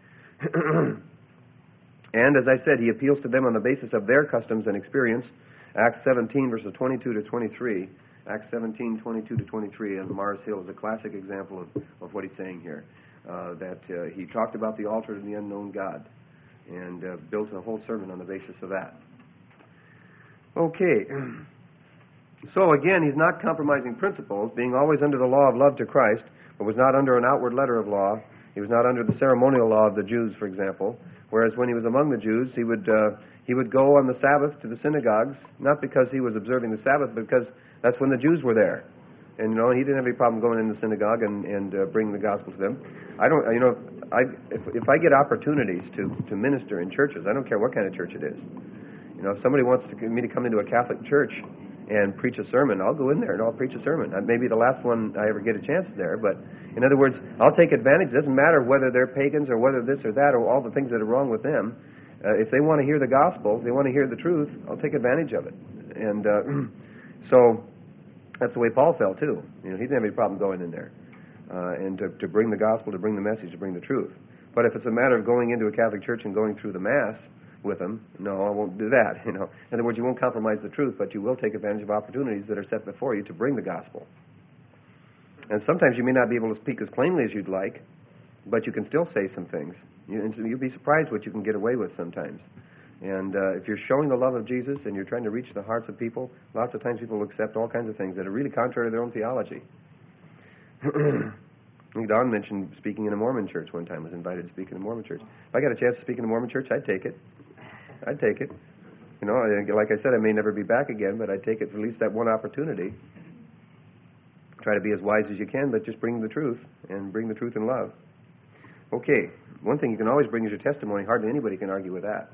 And, as I said, he appeals to them on the basis of their customs and experience. Acts 17, verses 22 to 23. Acts 17, 22 to 23, and Mars Hill is a classic example of what he's saying here. He talked about the altar to the unknown God and built a whole sermon on the basis of that. Okay. So again, he's not compromising principles, being always under the law of love to Christ, but was not under an outward letter of law, He was not under the ceremonial law of the Jews, for example. Whereas when he was among the Jews, he would go on the Sabbath to the synagogues, not because he was observing the Sabbath, but because that's when the Jews were there. And he didn't have any problem going in the synagogue and bringing the gospel to them. If I get opportunities to minister in churches, I don't care what kind of church it is. If somebody wants me to come into a Catholic church and preach a sermon, I'll go in there and I'll preach a sermon. Maybe the last one I ever get a chance there, but in other words, I'll take advantage. It doesn't matter whether they're pagans or whether this or that or all the things that are wrong with them. If they want to hear the gospel, if they want to hear the truth, I'll take advantage of it. And so that's the way Paul felt too. He didn't have any problem going in there and to bring the gospel, to bring the message, to bring the truth. But if it's a matter of going into a Catholic church and going through the Mass with them, no, I won't do that. In other words, you won't compromise the truth, but you will take advantage of opportunities that are set before you to bring the gospel. And sometimes you may not be able to speak as plainly as you'd like, but you can still say some things. You'll be surprised what you can get away with sometimes. And if you're showing the love of Jesus and you're trying to reach the hearts of people, lots of times people will accept all kinds of things that are really contrary to their own theology. I think Don mentioned speaking in a Mormon church one time, was invited to speak in a Mormon church. If I got a chance to speak in a Mormon church, I'd take it. I'd take it. Like I said, I may never be back again, but I'd take it for at least that one opportunity. Try to be as wise as you can, but just bring the truth, and bring the truth in love. Okay, one thing you can always bring is your testimony. Hardly anybody can argue with that.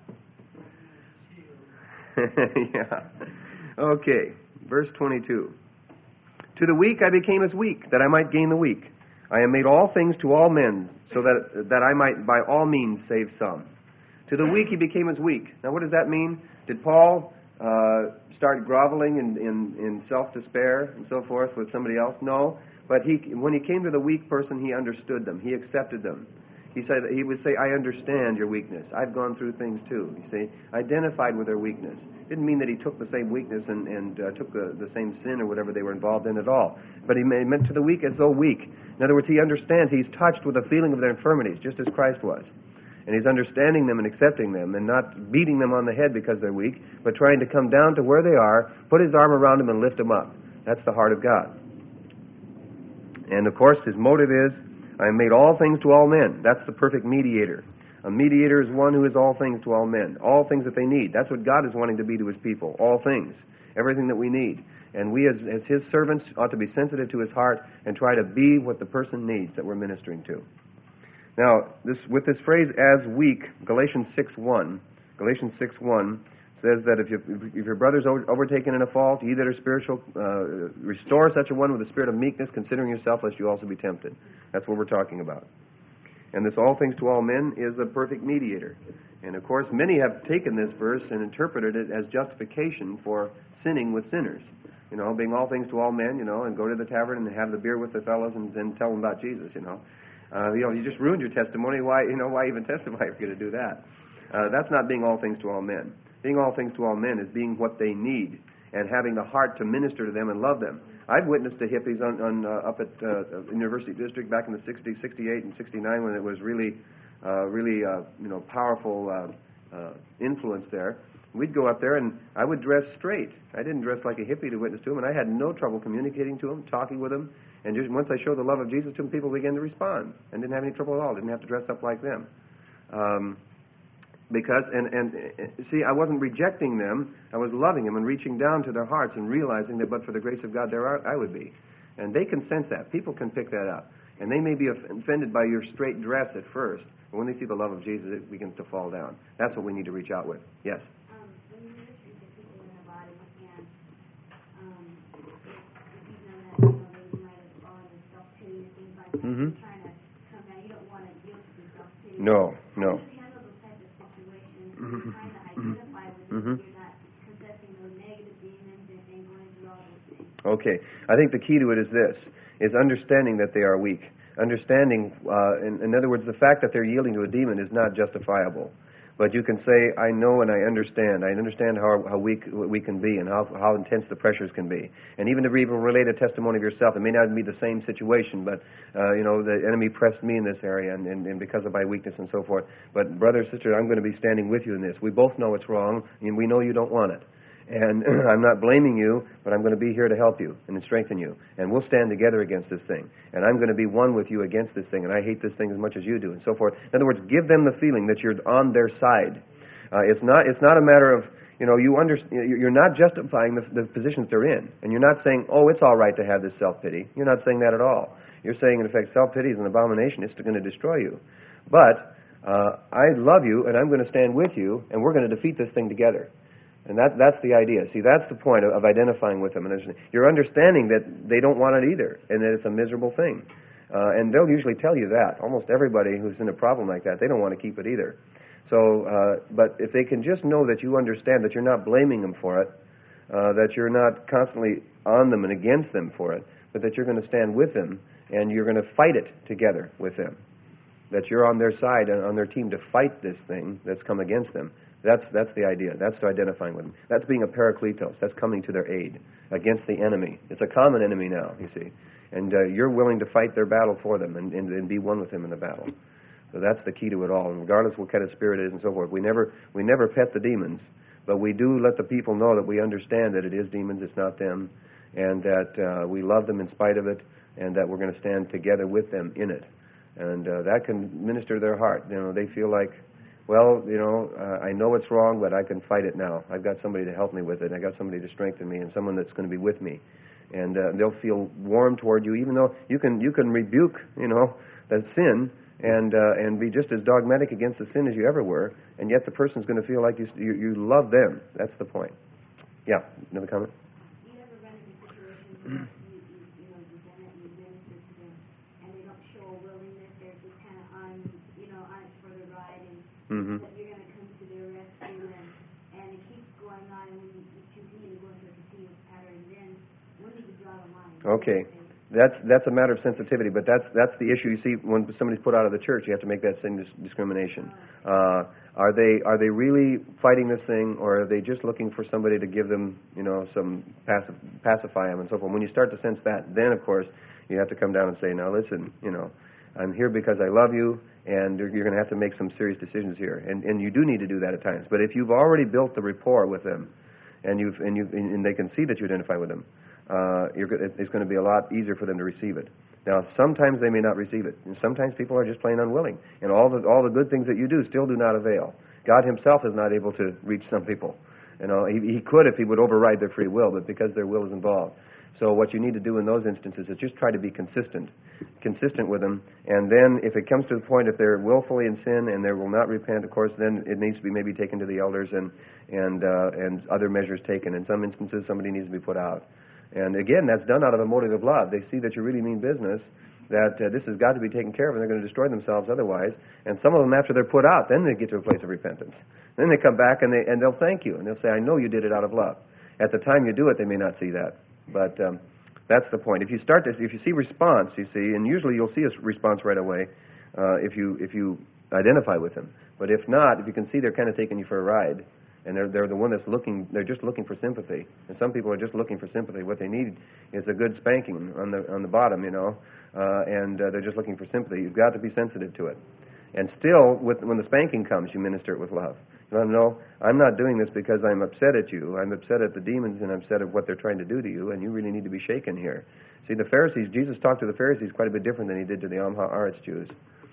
Yeah. Okay, verse 22. To the weak I became as weak, that I might gain the weak. I am made all things to all men, so that I might by all means save some. To the weak he became as weak. Now what does that mean? Did Paul start groveling in self-despair and so forth with somebody else? No. But when he came to the weak person, he understood them. He accepted them. He would say, I understand your weakness. I've gone through things too. You see, identified with their weakness. Didn't mean that he took the same weakness and took the same sin or whatever they were involved in at all. But he meant to the weak as though weak. In other words, he understands. He's touched with the feeling of their infirmities, just as Christ was. And he's understanding them and accepting them and not beating them on the head because they're weak, but trying to come down to where they are, put his arm around them and lift them up. That's the heart of God. And of course, his motive is, I have made all things to all men. That's the perfect mediator. A mediator is one who is all things to all men. All things that they need. That's what God is wanting to be to his people. All things. Everything that we need. And we as his servants ought to be sensitive to his heart and try to be what the person needs that we're ministering to. Now, with this phrase, as weak, Galatians 6:1 says that if your brother's overtaken in a fault, ye that are spiritual, restore such a one with a spirit of meekness, considering yourself, lest you also be tempted. That's what we're talking about. And this all things to all men is a perfect mediator. And of course, many have taken this verse and interpreted it as justification for sinning with sinners. Being all things to all men, and go to the tavern and have the beer with the fellows and then tell them about Jesus, you just ruined your testimony. Why even testify if you're going to do that? That's not being all things to all men. Being all things to all men is being what they need and having the heart to minister to them and love them. I've witnessed to hippies up at University District back in the 60s, 68 and 69 when it was really powerful influence there. We'd go up there and I would dress straight. I didn't dress like a hippie to witness to them, and I had no trouble communicating to them, talking with them. And just once I showed the love of Jesus to them, people began to respond and didn't have any trouble at all. Didn't have to dress up like them. Because see, I wasn't rejecting them. I was loving them and reaching down to their hearts and realizing that but for the grace of God, I would be. And they can sense that. People can pick that up. And they may be offended by your straight dress at first, but when they see the love of Jesus, it begins to fall down. That's what we need to reach out with. Yes? When you minister to people in their body, and if you've done that, they might have fallen in self-pity and things like that. Mm-hmm. You're trying to come down. You don't want to guilt and self-pity. No. Trying to identify with it, you're not possessing those negative demons and going through all those things. Okay. I think the key to it is this, is understanding that they are weak. Understanding, in other words, the fact that they're yielding to a demon is not justifiable. But you can say, I know and I understand. I understand how weak we can be and how intense the pressures can be. And even to even relate a testimony of yourself, it may not be the same situation, but, the enemy pressed me in this area and because of my weakness and so forth. But brother, sister, I'm going to be standing with you in this. We both know it's wrong, and we know you don't want it. And I'm not blaming you, but I'm going to be here to help you and to strengthen you. And we'll stand together against this thing. And I'm going to be one with you against this thing. And I hate this thing as much as you do, and so forth. In other words, give them the feeling that you're on their side. It's not a matter of, you're not justifying the positions they're in. And you're not saying, oh, it's all right to have this self-pity. You're not saying that at all. You're saying, in effect, self-pity is an abomination. It's going to destroy you. But I love you, and I'm going to stand with you, and we're going to defeat this thing together. And that's the idea. See, that's the point of identifying with them. And you're understanding that they don't want it either, and that it's a miserable thing. And they'll usually tell you that. Almost everybody who's in a problem like that, they don't want to keep it either. So, but if they can just know that you understand that you're not blaming them for it, that you're not constantly on them and against them for it, but that you're going to stand with them, and you're going to fight it together with them. That you're on their side and on their team to fight this thing that's come against them. That's the idea. That's to identifying with them. That's being a parakletos. That's coming to their aid against the enemy. It's a common enemy now, you see. And you're willing to fight their battle for them and be one with them in the battle. So that's the key to it all. And regardless what kind of spirit it is and so forth, we never pet the demons, but we do let the people know that we understand that it is demons, it's not them, and that we love them in spite of it, and that we're going to stand together with them in it. And that can minister to their heart. They feel like, well, I know it's wrong, but I can fight it now. I've got somebody to help me with it. I got somebody to strengthen me, and someone that's going to be with me. And they'll feel warm toward you, even though you can rebuke, that sin and be just as dogmatic against the sin as you ever were, and yet the person's going to feel like you love them. That's the point. Yeah, another comment? You ever run into situations where you minister to them, and they don't show a willingness? They're just kind of on it for the ride, and that you're going to come to their rescue, and it keeps going on, and when you continue to go into a continuous pattern, then when do you draw the line? Okay. That's a matter of sensitivity, but that's the issue. You see, when somebody's put out of the church, you have to make that same discrimination. Are they really fighting this thing, or are they just looking for somebody to give them, some pacify them and so forth? When you start to sense that, then of course you have to come down and say, now listen, I'm here because I love you, and you're going to have to make some serious decisions here, and you do need to do that at times. But if you've already built the rapport with them, and they can see that you identify with them, it's going to be a lot easier for them to receive it. Now, sometimes they may not receive it, and sometimes people are just plain unwilling, and all the good things that you do still do not avail. God Himself is not able to reach some people. He could if He would override their free will, but because their will is involved. So what you need to do in those instances is just try to be consistent with them, and then if it comes to the point if they're willfully in sin and they will not repent, of course, then it needs to be maybe taken to the elders and other measures taken. In some instances, somebody needs to be put out. And again, that's done out of a motive of love. They see that you really mean business, that this has got to be taken care of, and they're going to destroy themselves otherwise. And some of them, after they're put out, then they get to a place of repentance. Then they come back and they'll thank you, and they'll say, I know you did it out of love. At the time you do it, they may not see that. But that's the point. If you see response, you see, and usually you'll see a response right away if you identify with them. But if not, if you can see they're kind of taking you for a ride, and they're the one that's looking, they're just looking for sympathy. And some people are just looking for sympathy. What they need is a good spanking on the bottom, and they're just looking for sympathy. You've got to be sensitive to it. And still, when the spanking comes, you minister it with love. You let them know, I'm not doing this because I'm upset at you. I'm upset at the demons, and I'm upset at what they're trying to do to you, and you really need to be shaken here. See, the Pharisees, Jesus talked to the Pharisees quite a bit different than He did to the Am Haaretz Jews.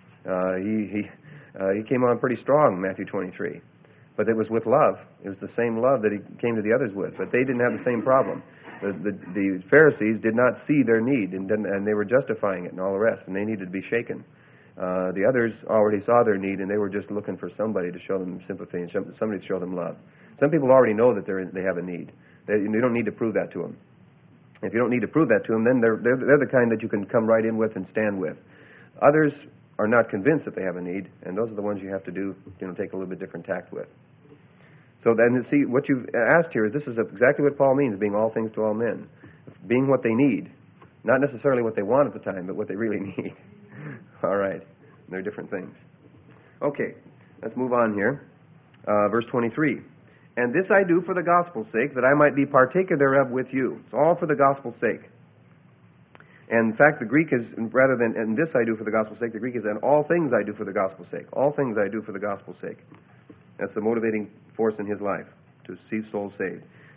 He came on pretty strong, Matthew 23. But it was with love. It was the same love that He came to the others with. But they didn't have the same problem. The Pharisees did not see their need, and they were justifying it and all the rest, and they needed to be shaken. The others already saw their need, and they were just looking for somebody to show them sympathy and somebody to show them love. Some people already know that they have a need. You don't need to prove that to them. If you don't need to prove that to them, then they're the kind that you can come right in with and stand with. Others are not convinced that they have a need, and those are the ones you have to take a little bit different tact with. So then, see, what you've asked here is this is exactly what Paul means, being all things to all men. Being what they need. Not necessarily what they want at the time, but what they really need. All right. They're different things. Okay, let's move on here. Verse 23. And this I do for the gospel's sake, that I might be partaker thereof with you. It's all for the gospel's sake. And in fact, the Greek is, rather than, and this I do for the gospel's sake, the Greek is, and all things I do for the gospel's sake. All things I do for the gospel's sake. That's the motivating force in his life, to see souls saved.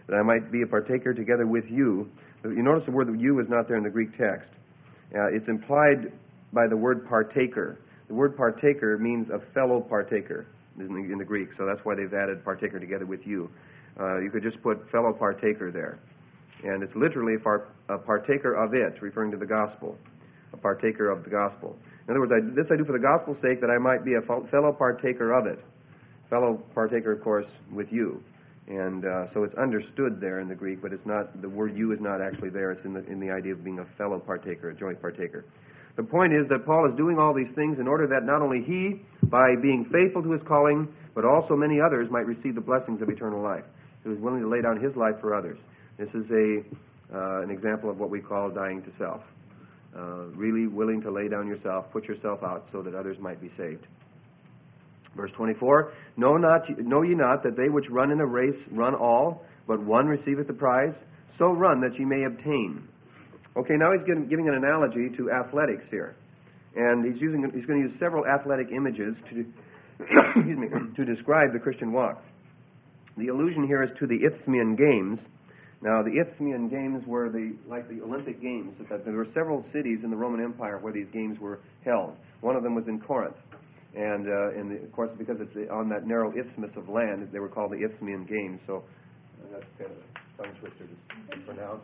that I might be a partaker together with you. You notice the word you is not there in the Greek text. It's implied by the word partaker. The word partaker means a fellow partaker in the Greek, so that's why they've added partaker together with you. You could just put fellow partaker there. And it's literally a partaker of it, referring to the gospel. A partaker of the gospel. In other words, this I do for the gospel's sake, that I might be a fellow partaker of it. Fellow partaker, of course, with you. And so it's understood there in the Greek, but it's not, the word you is not actually there. It's in the idea of being a fellow partaker, a joint partaker. The point is that Paul is doing all these things in order that not only he, by being faithful to his calling, but also many others might receive the blessings of eternal life. He was willing to lay down his life for others. This is an example of what we call dying to self. Really willing to lay down yourself, put yourself out so that others might be saved. Verse 24, Know ye not that they which run in a race run all, but one receiveth the prize? So run that ye may obtain. Okay, now he's giving an analogy to athletics here. And he's going to use several athletic images to describe the Christian walk. The allusion here is to the Isthmian Games. Now, the Isthmian Games were like the Olympic Games. There were several cities in the Roman Empire where these games were held. One of them was in Corinth. And of course, because it's on that narrow isthmus of land, they were called the Isthmian Games. So that's kind of a tongue twister to pronounce.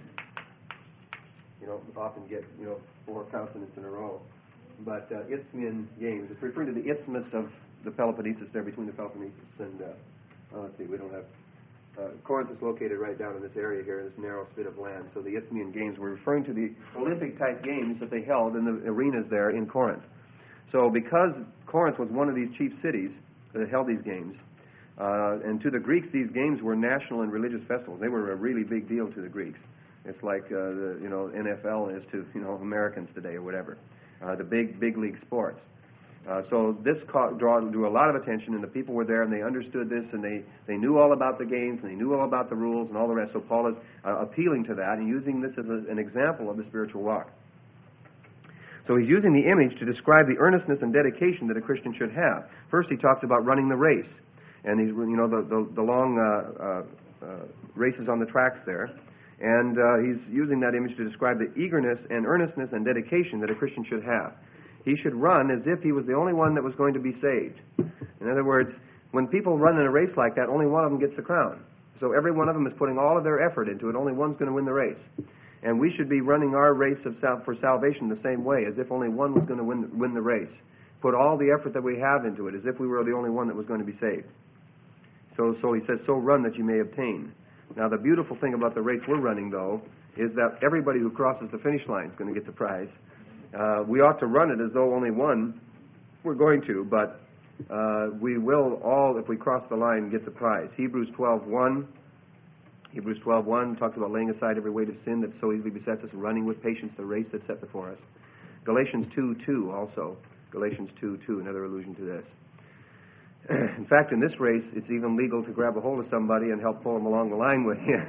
You don't often get 4 consonants in a row. But Isthmian Games, it's referring to the isthmus of the Peloponnesus there, between the Peloponnesus and, let's see, we don't have, Corinth is located right down in this area here, this narrow spit of land. So the Isthmian Games were referring to the Olympic-type games that they held in the arenas there in Corinth. So because Corinth was one of these chief cities that held these games, and to the Greeks these games were national and religious festivals. They were a really big deal to the Greeks. It's like the NFL is to Americans today or whatever. The big league sports. So this drew a lot of attention, and the people were there, and they understood this, and they knew all about the games, and they knew all about the rules and all the rest. So Paul is appealing to that and using this as an example of the spiritual walk. So he's using the image to describe the earnestness and dedication that a Christian should have. First, he talks about running the race, and he's the long races on the tracks there, and he's using that image to describe the eagerness and earnestness and dedication that a Christian should have. He should run as if he was the only one that was going to be saved. In other words, when people run in a race like that, only one of them gets the crown. So every one of them is putting all of their effort into it. Only one's going to win the race. And we should be running our race for salvation the same way, as if only one was going to win the race. Put all the effort that we have into it, as if we were the only one that was going to be saved. So he says, so run that you may obtain. Now, the beautiful thing about the race we're running, though, is that everybody who crosses the finish line is going to get the prize. We ought to run it as though only one we're going to, but we will all, if we cross the line, get the prize. Hebrews 12:1 talks about laying aside every weight of sin that so easily besets us, running with patience the race that's set before us. Galatians 2:2 also. Galatians 2:2, another allusion to this. In fact, in this race, it's even legal to grab a hold of somebody and help pull them along the line with you.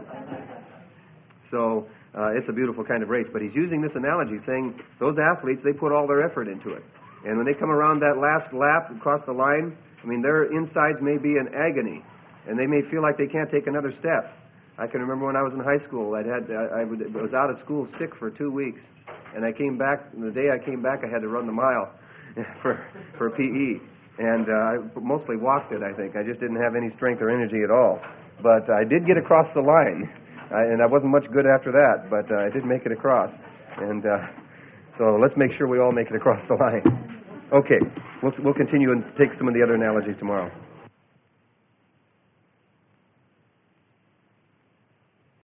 So it's a beautiful kind of race. But he's using this analogy, saying those athletes, they put all their effort into it. And when they come around that last lap across the line, I mean, their insides may be in agony, and they may feel like they can't take another step. I can remember when I was in high school, I was out of school sick for 2 weeks, and I came back, and the day I came back, I had to run the mile for PE. And I mostly walked it, I think. I just didn't have any strength or energy at all. But I did get across the line, and I wasn't much good after that, but I did make it across. And so let's make sure we all make it across the line. Okay, we'll continue and take some of the other analogies tomorrow.